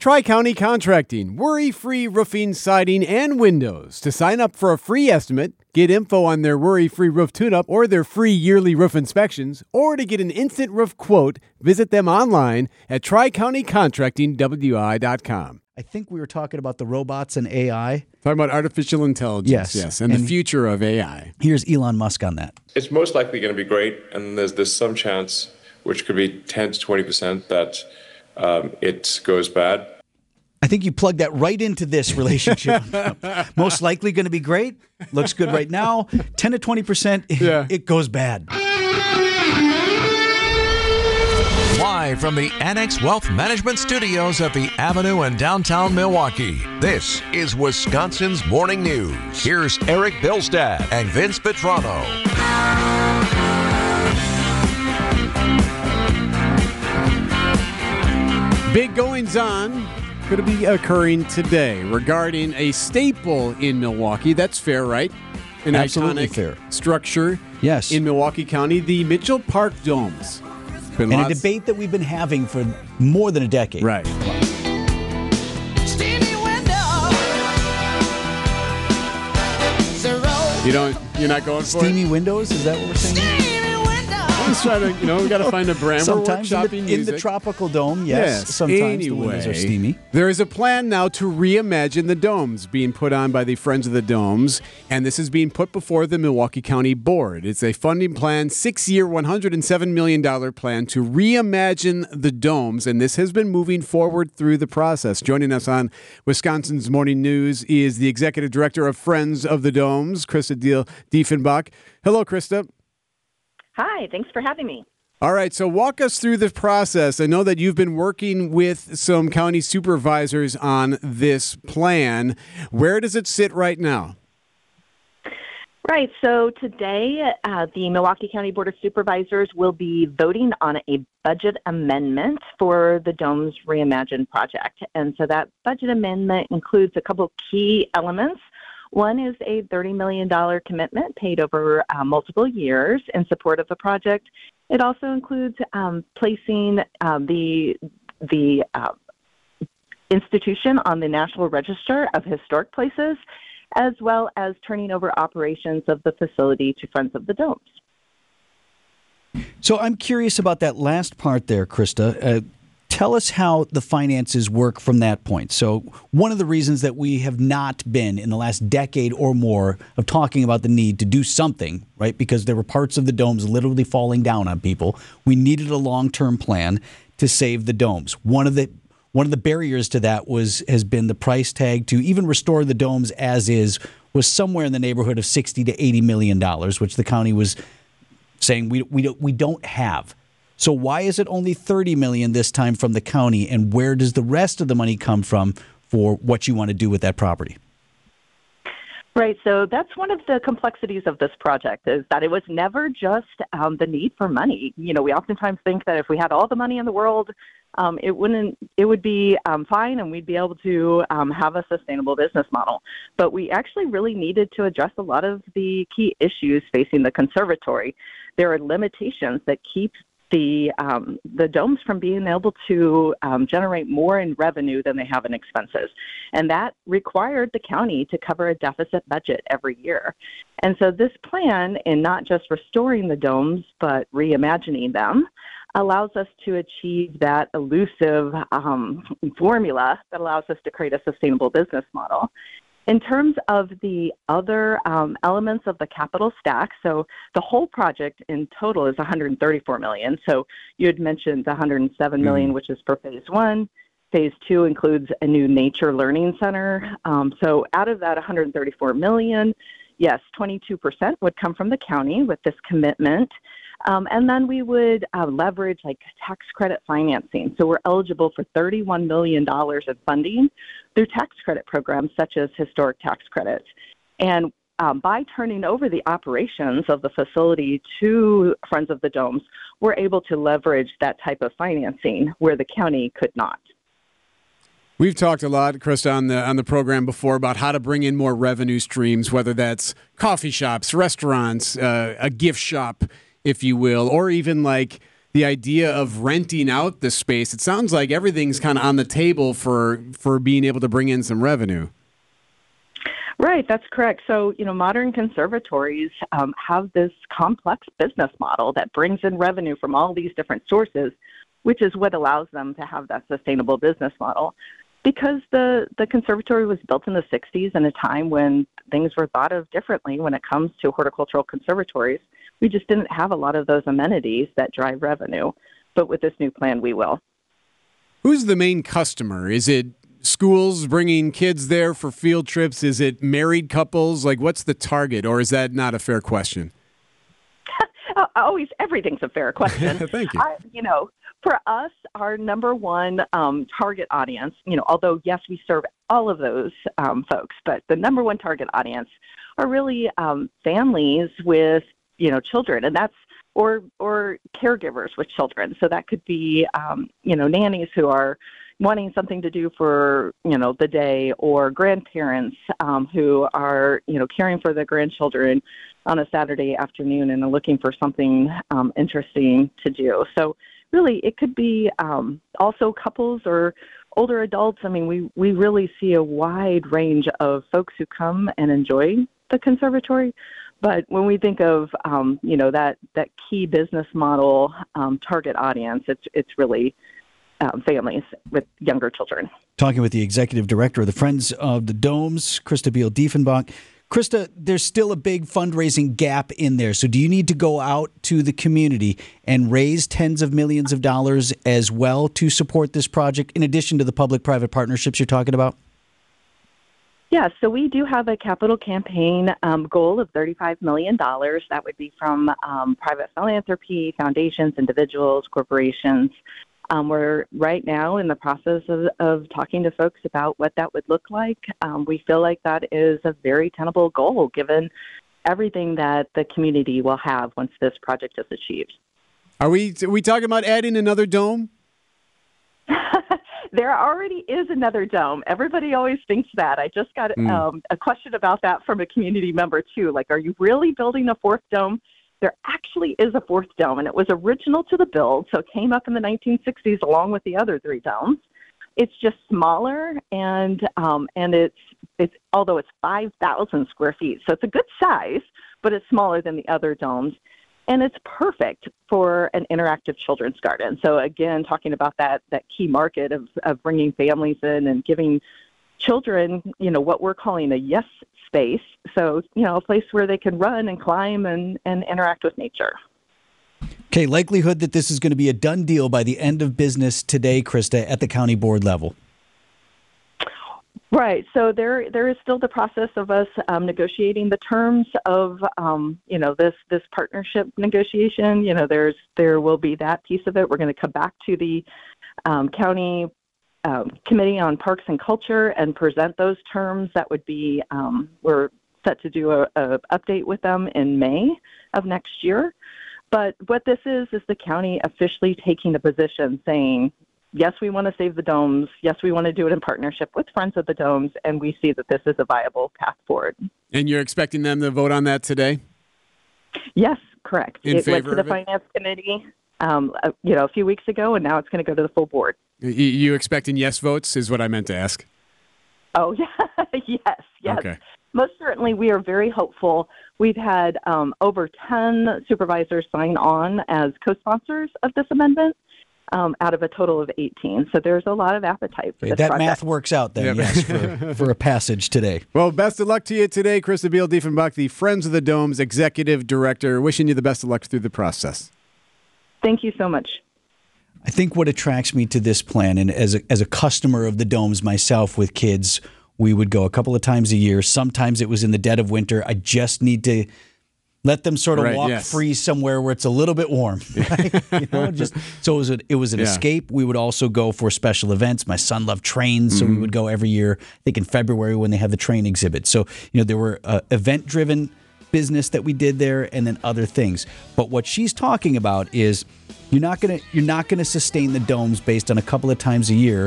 Tri-County Contracting, worry-free roofing, siding, and windows. To sign up for a free estimate, get info on their worry-free roof tune-up or their free yearly roof inspections, or to get an instant roof quote, visit them online at tricountycontractingwi.com. I think we were talking about the robots and AI. Talking about artificial intelligence, yes, and the future of AI. Here's Elon Musk on that. It's most likely going to be great, and there's some chance, which could be 10 to 20%, that it goes bad. I think you plugged that right into this relationship. Most likely going to be great. Looks good right now. 10 to 20%, it goes bad. Live from the Annex Wealth Management Studios at the Avenue in downtown Milwaukee, this is Wisconsin's Morning News. Here's Eric Bilstad and Vince Petrano. Big goings-on going to be occurring today regarding a staple in Milwaukee. That's fair, right? An Absolutely iconic fair structure in Milwaukee County, the Mitchell Park Domes. And a debate that we've been having for more than a decade. Right. You're not going for Steamy windows? Is that what we're saying? I'm just trying to, we got to find a brand. Sometimes we're workshopping in the tropical dome, yes. Sometimes the windows are steamy. There is a plan now to reimagine the domes being put on by the Friends of the Domes, and this is being put before the Milwaukee County Board. It's a funding plan, 6-year, $107 million plan to reimagine the domes, and this has been moving forward through the process. Joining us on Wisconsin's Morning News is the Executive Director of Friends of the Domes, Krista Diefenbach. Hello, Krista. Hi, thanks for having me. All right, so walk us through the process. I know that you've been working with some county supervisors on this plan. Where does it sit right now? Right, so today the Milwaukee County Board of Supervisors will be voting on a budget amendment for the Domes Reimagined project. And so that budget amendment includes a couple key elements. One is a $30 million commitment paid over multiple years in support of the project. It also includes placing the institution on the National Register of Historic Places, as well as turning over operations of the facility to Friends of the Domes. So I'm curious about that last part there, Krista. Tell us how the finances work from that point. So one of the reasons that we have not been in the last decade or more of talking about the need to do something, right, because there were parts of the domes literally falling down on people, we needed a long-term plan to save the domes. One of the barriers to that has been the price tag to even restore the domes as is was somewhere in the neighborhood of $60 to $80 million, which the county was saying we don't have. So why is it only $30 million this time from the county, and where does the rest of the money come from for what you want to do with that property? Right, so that's one of the complexities of this project is that it was never just the need for money. We oftentimes think that if we had all the money in the world, it would be fine and we'd be able to have a sustainable business model. But we actually really needed to address a lot of the key issues facing the conservatory. There are limitations that keep the domes from being able to generate more in revenue than they have in expenses. And that required the county to cover a deficit budget every year. And so this plan, in not just restoring the domes, but reimagining them, allows us to achieve that elusive formula that allows us to create a sustainable business model. In terms of the other elements of the capital stack, so the whole project in total is $134 million. So you had mentioned the $107 million, which is for phase one. Phase two includes a new nature learning center. So out of that $134 million, yes, 22% would come from the county with this commitment. And then we would leverage tax credit financing. So we're eligible for $31 million of funding through tax credit programs such as historic tax credits. And by turning over the operations of the facility to Friends of the Domes, we're able to leverage that type of financing where the county could not. We've talked a lot, Krista, on the program before about how to bring in more revenue streams, whether that's coffee shops, restaurants, a gift shop, if you will, or even like the idea of renting out the space, it sounds like everything's kind of on the table for being able to bring in some revenue. Right, that's correct. So, modern conservatories have this complex business model that brings in revenue from all these different sources, which is what allows them to have that sustainable business model. Because the conservatory was built in the 60s in a time when things were thought of differently when it comes to horticultural conservatories, we just didn't have a lot of those amenities that drive revenue. But with this new plan, we will. Who's the main customer? Is it schools bringing kids there for field trips? Is it married couples? Like, what's the target? Or is that not a fair question? Always, everything's a fair question. Thank you. For us, our number one target audience, although, yes, we serve all of those folks, but the number one target audience are really families with, children, and that's or caregivers with children. So that could be, nannies who are wanting something to do for, the day, or grandparents who are, caring for their grandchildren on a Saturday afternoon and are looking for something interesting to do. So really, it could be also couples or older adults. I mean, we really see a wide range of folks who come and enjoy the conservatory. But when we think of, that key business model target audience, it's really families with younger children. Talking with the executive director of the Friends of the Domes, Krista Beal-Diefenbach. Krista, there's still a big fundraising gap in there. So do you need to go out to the community and raise tens of millions of dollars as well to support this project, in addition to the public-private partnerships you're talking about? Yeah, so we do have a capital campaign goal of $35 million. That would be from private philanthropy, foundations, individuals, corporations. We're right now in the process of talking to folks about what that would look like. We feel like that is a very tenable goal given everything that the community will have once this project is achieved. Are we talking about adding another dome? There already is another dome. Everybody always thinks that. I just got a question about that from a community member, too. Like, are you really building a fourth dome? There actually is a fourth dome, and it was original to the build, so it came up in the 1960s along with the other three domes. It's just smaller, and it's although it's 5,000 square feet, so it's a good size, but it's smaller than the other domes. And it's perfect for an interactive children's garden. So again, talking about that key market of bringing families in and giving children, what we're calling a yes space. So, a place where they can run and climb and interact with nature. Okay, likelihood that this is going to be a done deal by the end of business today, Krista, at the county board level. Right. So there is still the process of us negotiating the terms of this partnership negotiation. There will be that piece of it. We're going to come back to the county committee on parks and culture and present those terms. That would be we're set to do a update with them in May of next year. But what this is the county officially taking a position saying, yes, we want to save the domes. Yes, we want to do it in partnership with Friends of the Domes, and we see that this is a viable path forward. And you're expecting them to vote on that today? Yes, correct. It went to the Finance Committee, a few weeks ago, and now it's going to go to the full board. You expecting yes votes is what I meant to ask. Oh, yeah. Yes. Okay. Most certainly, we are very hopeful. We've had over 10 supervisors sign on as co-sponsors of this amendment. Out of a total of 18. So there's a lot of appetite for this that project. math works out then, yes, for a passage today. Well, best of luck to you today, Krista Beal-Diefenbach, the Friends of the Domes Executive Director. Wishing you the best of luck through the process. Thank you so much. I think what attracts me to this plan, and as a customer of the Domes myself with kids, we would go a couple of times a year. Sometimes it was in the dead of winter. I just need to let them sort of walk free somewhere where it's a little bit warm. Right? So it was an escape. We would also go for special events. My son loved trains, so we would go every year, I think in February when they had the train exhibit. So, there were event-driven business that we did there and then other things. But what she's talking about is you're not gonna sustain the domes based on a couple of times a year.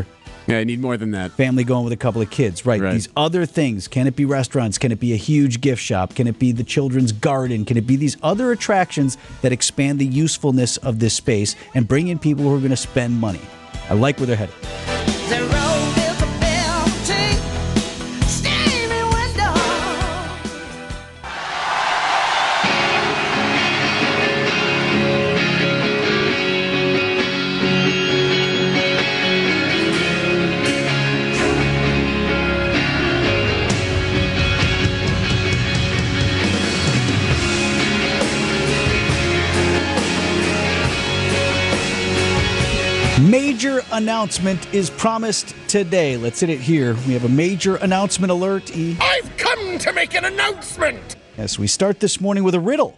Yeah, I need more than that. Family going with a couple of kids, right? Right. These other things. Can it be restaurants? Can it be a huge gift shop? Can it be the children's garden? Can it be these other attractions that expand the usefulness of this space and bring in people who are going to spend money? I like where they're headed. The road is a melting, steamy window. Major announcement is promised today. Let's hit it here. We have a major announcement alert. I've come to make an announcement! Yes, we start this morning with a riddle.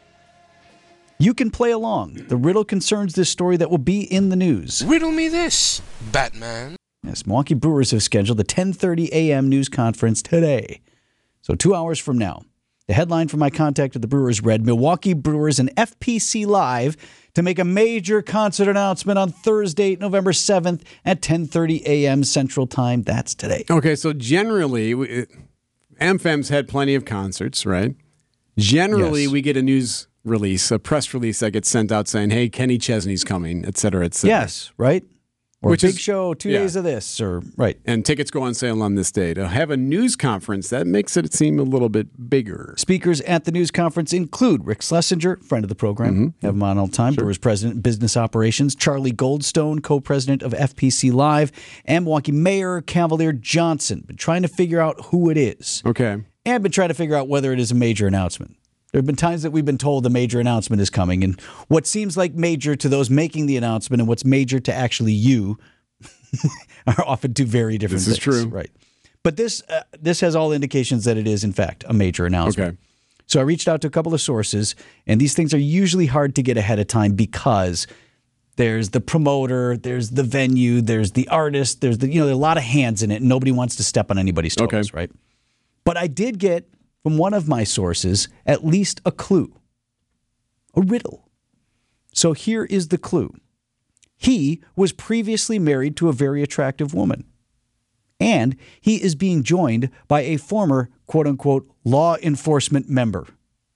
You can play along. The riddle concerns this story that will be in the news. Riddle me this, Batman. Yes, Milwaukee Brewers have scheduled the 10:30 a.m. news conference today. So 2 hours from now. The headline from my contact at the Brewers read, Milwaukee Brewers and FPC Live to make a major concert announcement on Thursday, November 7th at 10:30 a.m. Central Time. That's today. Okay, so generally, AmFam's had plenty of concerts, right? Generally, Yes. we get a news release, a press release that gets sent out saying, hey, Kenny Chesney's coming, et cetera, et cetera. Yes, right? Or Which big is- show, 2 yeah. days of this, or right. And tickets go on sale on this day. To have a news conference, that makes it seem a little bit bigger. Speakers at the news conference include Rick Schlesinger, friend of the program, have him on all the time, Brewers President of Business Operations, Charlie Goldstone, co-president of FPC Live, and Milwaukee Mayor Cavalier Johnson. Been trying to figure out who it is, Okay. and been trying to figure out whether it is a major announcement. There have been times that we've been told a major announcement is coming, and what seems like major to those making the announcement and what's major to actually you are often two very different This is things. true. Right. But this has all indications that it is, in fact, a major announcement. Okay. So I reached out to a couple of sources, and these things are usually hard to get ahead of time because there's the promoter, there's the venue, there's the artist, there's there are a lot of hands in it, and nobody wants to step on anybody's toes, Okay. right? But I did get from one of my sources at least a clue, a riddle. So here is the clue. He was previously married to a very attractive woman, and he is being joined by a former, quote-unquote, law enforcement member.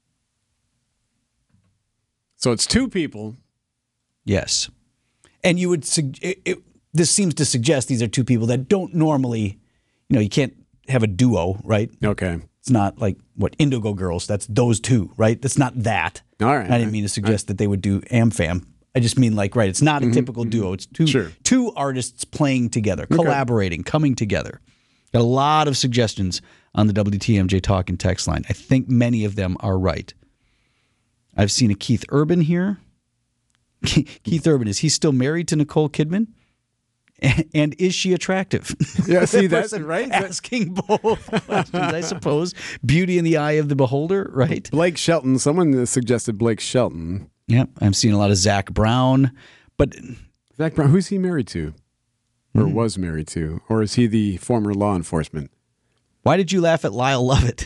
So it's two people. Yes. And you would this seems to suggest these are two people that don't normally, you can't have a duo, right? Okay. It's not like what Indigo Girls, that's those two, right? That's not that. All right. I didn't mean to suggest that they would do AmFam. I just mean right, it's not a typical duo. It's two artists playing together, collaborating, coming together. Got a lot of suggestions on the WTMJ Talk and text line. I think many of them are right. I've seen a Keith Urban here. Keith Urban, is he still married to Nicole Kidman? And is she attractive? Yeah, see, that's Person right. Asking both questions, I suppose. Beauty in the eye of the beholder, right? Blake Shelton. Someone suggested Blake Shelton. Yep, I'm seeing a lot of Zach Brown. But Zach Brown, who's he married to? Or was married to? Or is he the former law enforcement? why did you laugh at Lyle Lovett?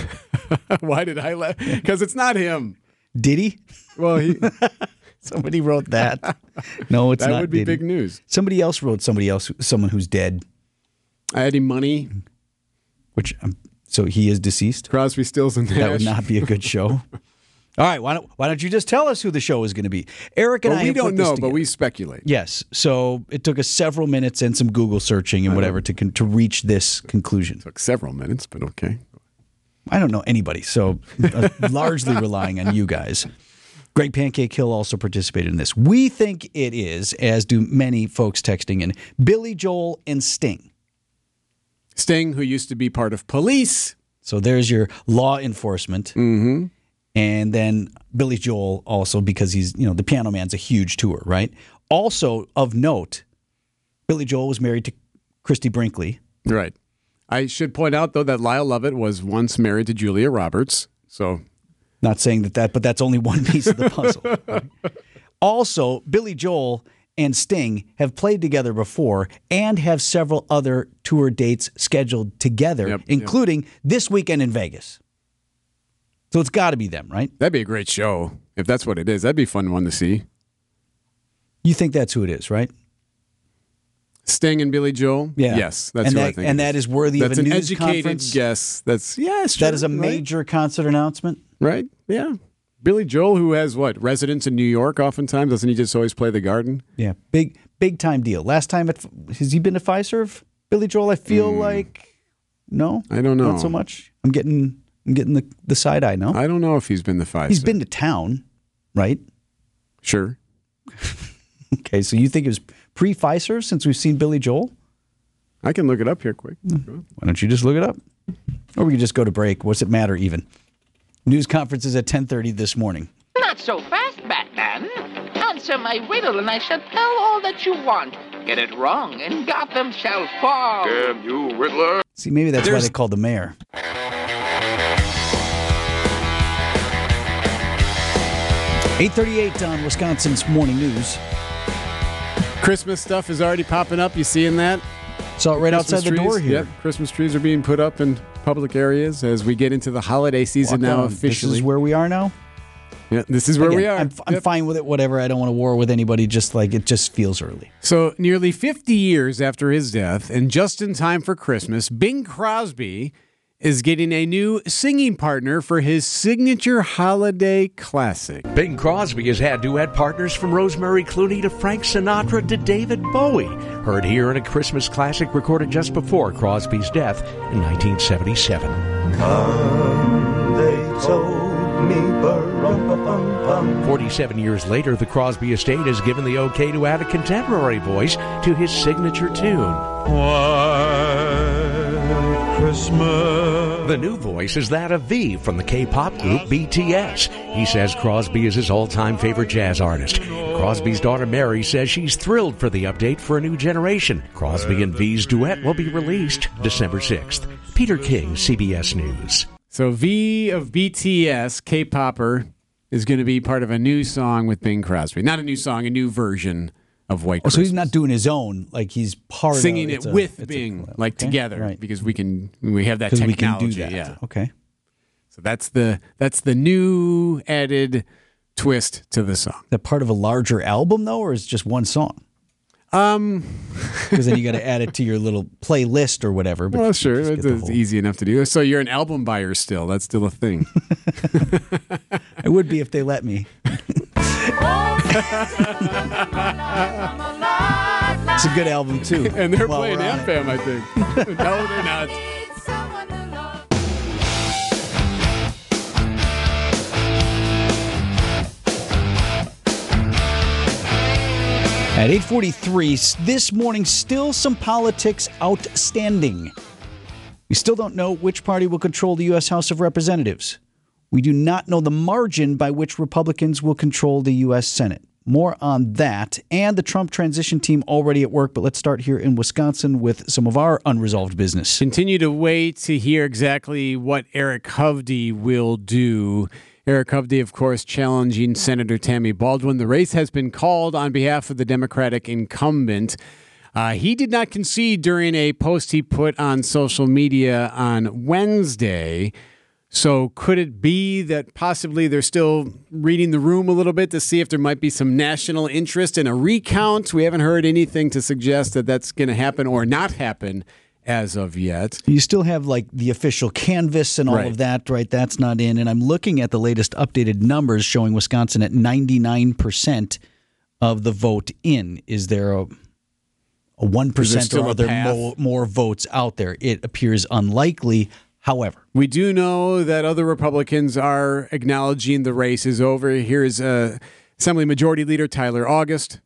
Why did I laugh? Because it's not him. Did he? Well, Somebody wrote that. No, it's that not. would be did he? big news. Somebody else wrote someone who's dead. Eddie Money, Which so he is deceased. Crosby, Stills, and Nash. That would not be a good show. All right, why don't you just tell us who the show is going to be? Eric and Well, I we have don't put this know, but together. we speculate. Yes, so it took us several minutes and some Google searching and whatever to reach this conclusion. Took several minutes, but okay. I don't know anybody, so largely relying on you guys. Greg Pancake Hill also participated in this. We think it is, as do many folks texting in, Billy Joel and Sting. Sting, who used to be part of Police. So there's your law enforcement. Mm-hmm. And then Billy Joel also, because he's, the Piano Man's a huge tour, right? Also of note, Billy Joel was married to Christy Brinkley. Right. I should point out, though, that Lyle Lovett was once married to Julia Roberts. So Not saying that, but that's only one piece of the puzzle. Right? Also, Billy Joel and Sting have played together before and have several other tour dates scheduled together, including this weekend in Vegas. So it's got to be them, right? that'd be a great show. If that's what it is, that'd be a fun one to see. You think that's who it is, right? Sting and Billy Joel? Yeah. Yes, that's and what that, I think. and it that is worthy That's of a an news educated conference. guess. That's it's true, That is a right? major concert announcement. Right? Yeah. Billy Joel, who has residence in New York oftentimes, doesn't he just always play the Garden? Yeah, big time deal. Last time has he been to Fiserv? Billy Joel, I feel like no. I don't know. Not so much. I'm getting the side eye now. I don't know if he's been to Fiserv. He's been to town, right? Sure. Okay, so you think it was pre-Fiserv since we've seen Billy Joel? I can look it up here quick. Why don't you just look it up? Or we can just go to break. What's it matter even? News conference is at 10:30 this morning. Not so fast, Batman. Answer my riddle and I shall tell all that you want. Get it wrong and Gotham shall fall. Damn you, Riddler. See, maybe that's why they called the mayor. 8:38 on Wisconsin's Morning News. Christmas stuff is already popping up. You seeing that? Saw it right Christmas outside the door trees? here. Yep. Christmas trees are being put up in public areas as we get into the holiday season Walk now on. officially. This is where we are now? Yeah, this is where we Again, are. I'm Yep. fine with it, whatever. I don't want to war with anybody, just like it just feels early. So, nearly 50 years after his death, and just in time for Christmas, Bing Crosby is getting a new singing partner for his signature holiday classic. Bing Crosby has had duet partners from Rosemary Clooney to Frank Sinatra to David Bowie. Heard here in a Christmas classic recorded just before Crosby's death in 1977. They told me, 47 years later, the Crosby estate has given the okay to add a contemporary voice to his signature tune. White Christmas. The new voice is that of V from the K-pop group BTS. He says Crosby is his all-time favorite jazz artist. Crosby's daughter Mary says she's thrilled for the update for a new generation. Crosby and V's duet will be released December 6th. Peter King, CBS News. So, V of BTS, K-popper, is going to be part of a new song with Bing Crosby. Not a new song, a new version of White Christmas. So he's not doing his own, like he's part singing of it with Bing, like okay, together, right. because we have that Because technology. we can do that. Yeah. Okay. So that's the new added twist to the song. That part of a larger album though, or is it just one song? Because then you got to add it to your little playlist or whatever. But Well, sure, just get the it's whole- easy enough to do. So you're an album buyer still. That's still a thing. I would be if they let me. It's a good album too. And they're While playing we're on it. AmFam, I think. No, they're not. At 8:43 this morning, still some politics outstanding. We still don't know which party will control the U.S. House of Representatives. We do not know the margin by which Republicans will control the U.S. Senate. More on that and the Trump transition team already at work. But let's start here in Wisconsin with some of our unresolved business. Continue to wait to hear exactly what Eric Hovde will do. Eric Hovde, of course, challenging Senator Tammy Baldwin. The race has been called on behalf of the Democratic incumbent. He did not concede during a post he put on social media on Wednesday. So could it be that possibly they're still reading the room a little bit to see if there might be some national interest in a recount? We haven't heard anything to suggest that that's going to happen or not happen as of yet. You still have like the official canvass and all Right. of that, right? That's not in. And I'm looking at the latest updated numbers showing Wisconsin at 99% of the vote in. Is there a 1% still or a are there path? more votes out there? It appears unlikely. However, We do know that other Republicans are acknowledging the race is over. Here's Assembly Majority Leader Tyler August.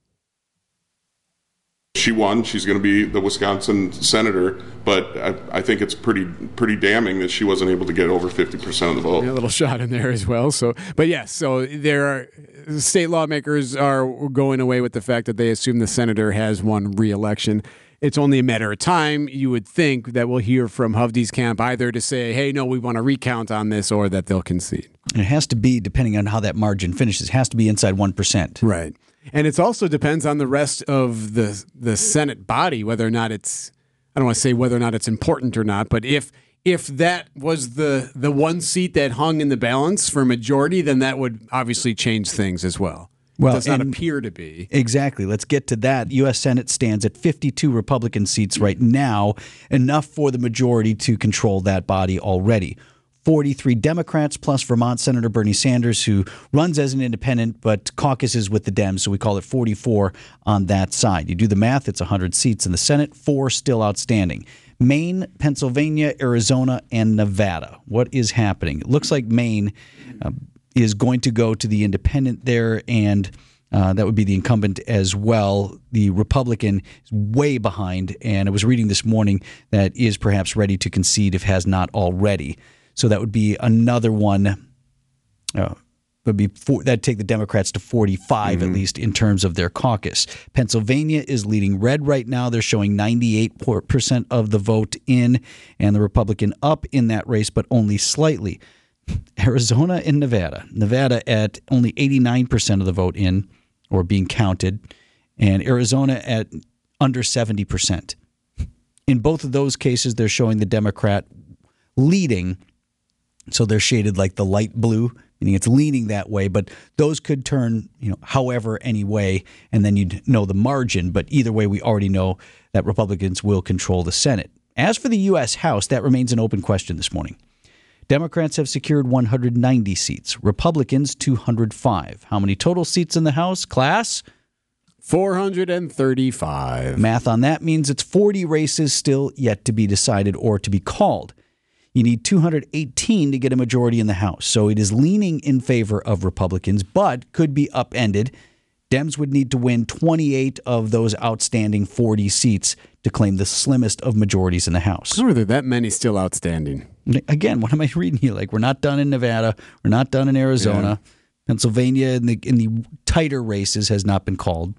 She won. She's going to be the Wisconsin senator, but I think it's pretty damning that she wasn't able to get over 50% of the vote. A little shot in there as well. So, but yes, so there are state lawmakers are going away with the fact that they assume the senator has won re-election. It's only a matter of time, you would think, that we'll hear from Hovde's camp either to say, hey, no, we want a recount on this, or that they'll concede. it has to be, depending on how that margin finishes, has to be inside 1%. Right. And it also depends on the rest of the Senate body, whether or not it's, I don't want to say whether or not it's important or not, but if that was the one seat that hung in the balance for majority, then that would obviously change things as well. Well, does not and- appear to be. Exactly. Let's get to that. U.S. Senate stands at 52 Republican seats right now, enough for the majority to control that body already. 43 Democrats plus Vermont Senator Bernie Sanders, who runs as an independent but caucuses with the Dems, so we call it 44 on that side. You do the math, it's 100 seats in the Senate, 4 still outstanding. Maine, Pennsylvania, Arizona, and Nevada. What is happening? It looks like Maine is going to go to the independent there, and that would be the incumbent as well. The Republican is way behind, and I was reading this morning that is perhaps ready to concede if has not already. So that would be another one. That'd take the Democrats to 45 at least in terms of their caucus. Pennsylvania is leading red right now. They're showing 98% of the vote in, and the Republican up in that race, but only slightly. Arizona and Nevada. Nevada at only 89% of the vote in or being counted, and Arizona at under 70%. In both of those cases, they're showing the Democrat leading. So they're shaded like the light blue, meaning it's leaning that way. But those could turn, however, any way, and then you'd know the margin. But either way, we already know that Republicans will control the Senate. As for the U.S. House, that remains an open question this morning. Democrats have secured 190 seats, Republicans 205. How many total seats in the House, class? 435. Math on that means it's 40 races still yet to be decided or to be called. You need 218 to get a majority in the House. So it is leaning in favor of Republicans, but could be upended. Dems would need to win 28 of those outstanding 40 seats to claim the slimmest of majorities in the House. How are there that many still outstanding? Again, what am I reading here? Like, we're not done in Nevada. We're not done in Arizona. Yeah. Pennsylvania in the tighter races has not been called.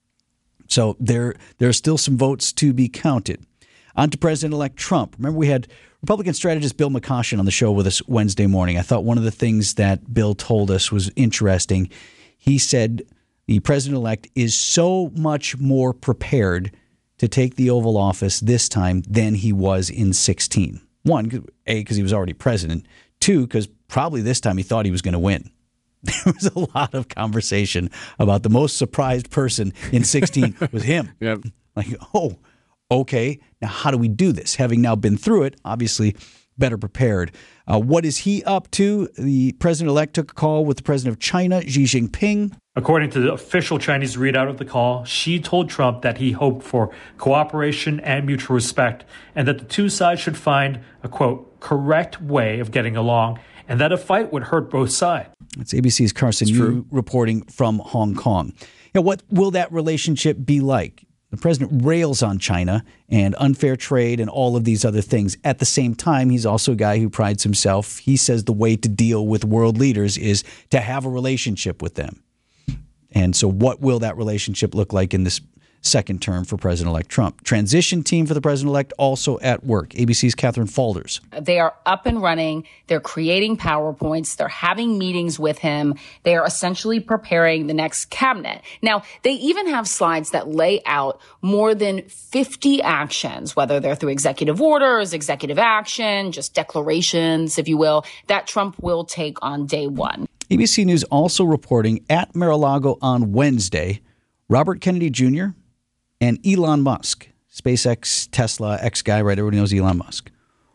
So there are still some votes to be counted. On to President-elect Trump. Remember, we had Republican strategist Bill McCoshen on the show with us Wednesday morning. I thought one of the things that Bill told us was interesting. He said the president-elect is so much more prepared to take the Oval Office this time than he was in 2016. One, A, because he was already president. Two, because probably this time he thought he was going to win. There was a lot of conversation about the most surprised person in 2016 was him. Yep. Like, oh, okay, now how do we do this? Having now been through it, obviously better prepared. What is he up to? The president-elect took a call with the president of China, Xi Jinping. According to the official Chinese readout of the call, Xi told Trump that he hoped for cooperation and mutual respect, and that the two sides should find a, quote, correct way of getting along, and that a fight would hurt both sides. That's ABC's Carson Yu reporting from Hong Kong. What will that relationship be like? The president rails on China and unfair trade and all of these other things. At the same time, he's also a guy who prides himself. He says the way to deal with world leaders is to have a relationship with them. And so what will that relationship look like in this second term for President-elect Trump? Transition team for the president-elect also at work. ABC's Catherine Falders. They are up and running. They're creating PowerPoints. They're having meetings with him. They are essentially preparing the next cabinet. Now, they even have slides that lay out more than 50 actions, whether they're through executive orders, executive action, just declarations, if you will, that Trump will take on day one. ABC News also reporting at Mar-a-Lago on Wednesday, Robert Kennedy Jr., and Elon Musk, SpaceX, Tesla, ex-guy, right? Everybody knows Elon Musk.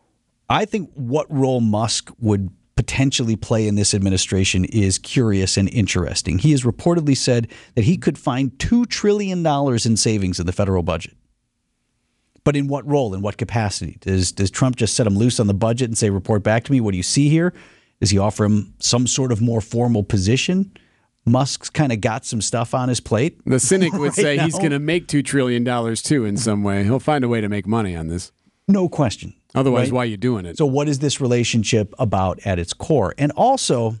I think what role Musk would potentially play in this administration is curious and interesting. He has reportedly said that he could find $2 trillion in savings in the federal budget. But in what role, in what capacity? Does Trump just set him loose on the budget and say, report back to me, what do you see here? Does he offer him some sort of more formal position? Musk's kind of got some stuff on his plate. The cynic would say now. He's going to make $2 trillion too in some way. He'll find a way to make money on this. No question. Otherwise, right? why are you doing it? So what is this relationship about at its core? And also,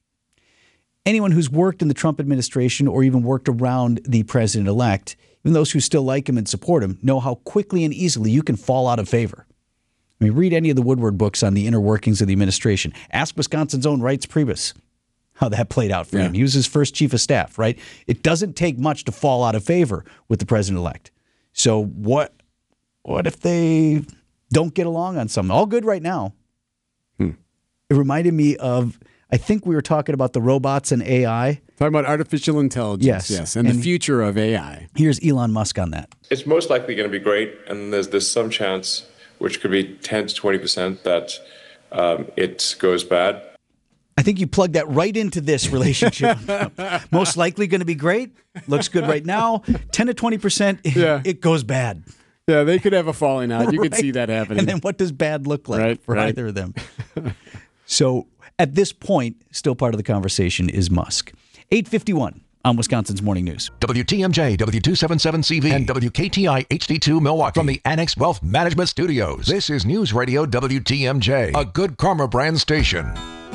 anyone who's worked in the Trump administration or even worked around the president-elect, even those who still like him and support him, know how quickly and easily you can fall out of favor. I mean, read any of the Woodward books on the inner workings of the administration. Ask Wisconsin's own Reince Priebus how that played out for him. He was his first chief of staff, right? It doesn't take much to fall out of favor with the president-elect. So what if they don't get along on something? All good right now. It reminded me of, I think we were talking about the robots and AI. Talking about artificial intelligence, Yes. and the And future of AI. Here's Elon Musk on that. It's most likely going to be great, and there's some chance, which could be 10 to 20%, that it goes bad. I think you plugged that right into this relationship. Most likely going to be great. Looks good right now. 10 to 20%, it goes bad. Yeah, they could have a falling out. You could Right. see that happening. And then what does bad look like for right. either of them? So at this point, still part of the conversation is Musk. 8:51 on Wisconsin's Morning News. WTMJ, W277CV, and WKTI HD2 Milwaukee from the Annex Wealth Management Studios. This is News Radio WTMJ, a Good Karma brand station.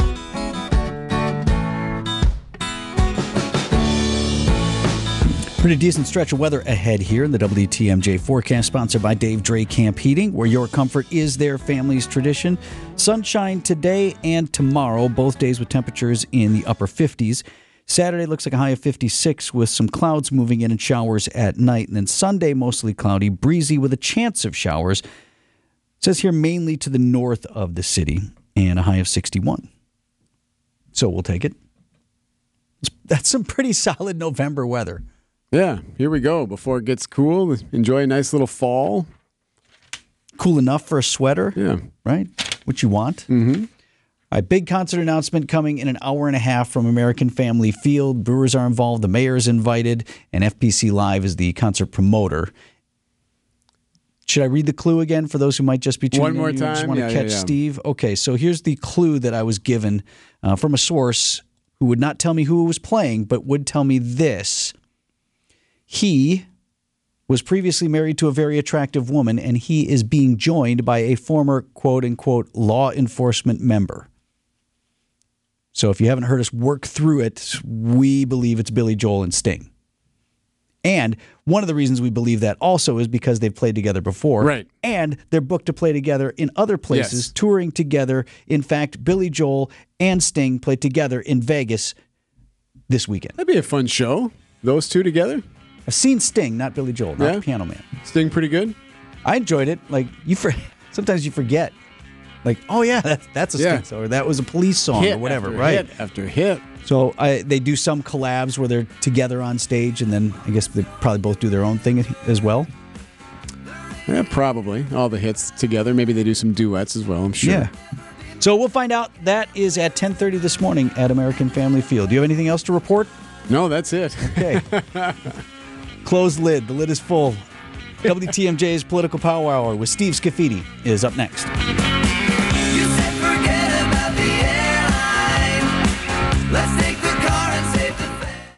Pretty decent stretch of weather ahead here in the WTMJ forecast, sponsored by Dave Dre Camp Heating, where your comfort is their family's tradition. Sunshine today and tomorrow, both days with temperatures in the upper 50s. Saturday looks like a high of 56 with some clouds moving in and showers at night. And then Sunday, mostly cloudy, breezy with a chance of showers. It says here mainly to the north of the city and a high of 61. So we'll take it. That's some pretty solid November weather. Yeah, here we go. Before it gets cool, enjoy a nice little fall. Cool enough for a sweater. Yeah. Right? What you want. Mm-hmm. All right, big concert announcement coming in an hour and a half from American Family Field. Brewers are involved. The mayor is invited. And FPC Live is the concert promoter. Should I read the clue again for those who might just be tuning in? One more You just time? want to Yeah, catch yeah. Steve? Okay, so here's the clue that I was given from a source who would not tell me who was playing, but would tell me this. He was previously married to a very attractive woman, and he is being joined by a former quote-unquote law enforcement member. So if you haven't heard us work through it, we believe it's Billy Joel and Sting. And one of the reasons we believe that also is because they've played together before. Right. And they're booked to play together in other places, Yes. touring together. In fact, Billy Joel and Sting played together in Vegas this weekend. That'd be a fun show. Those two together. I've seen Sting, not Billy Joel, not Yeah? the Piano Man. Sting pretty good. I enjoyed it. Like sometimes you forget. Like, oh yeah, that's a Sting song, or that was a Police song, Hit or whatever, after right? hit after hit. So they do some collabs where they're together on stage, and then I guess they probably both do their own thing as well. Yeah, probably. All the hits together. Maybe they do some duets as well, I'm sure. Yeah. So we'll find out. That is at 10:30 this morning at American Family Field. Do you have anything else to report? No, that's it. Okay. Closed lid. The lid is full. WTMJ's Political Power Hour with Steve Scafidi is up next. You said forget about the airline. Let's take